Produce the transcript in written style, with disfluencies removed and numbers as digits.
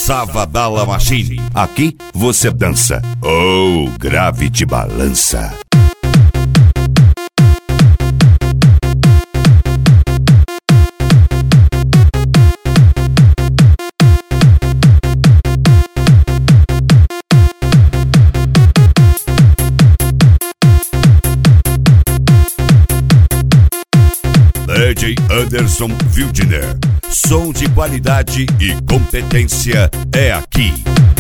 Savadala Machine. Aqui você dança. Oh, grave te balança. DJ Anderson Wildner. Som de qualidade e competência é aqui.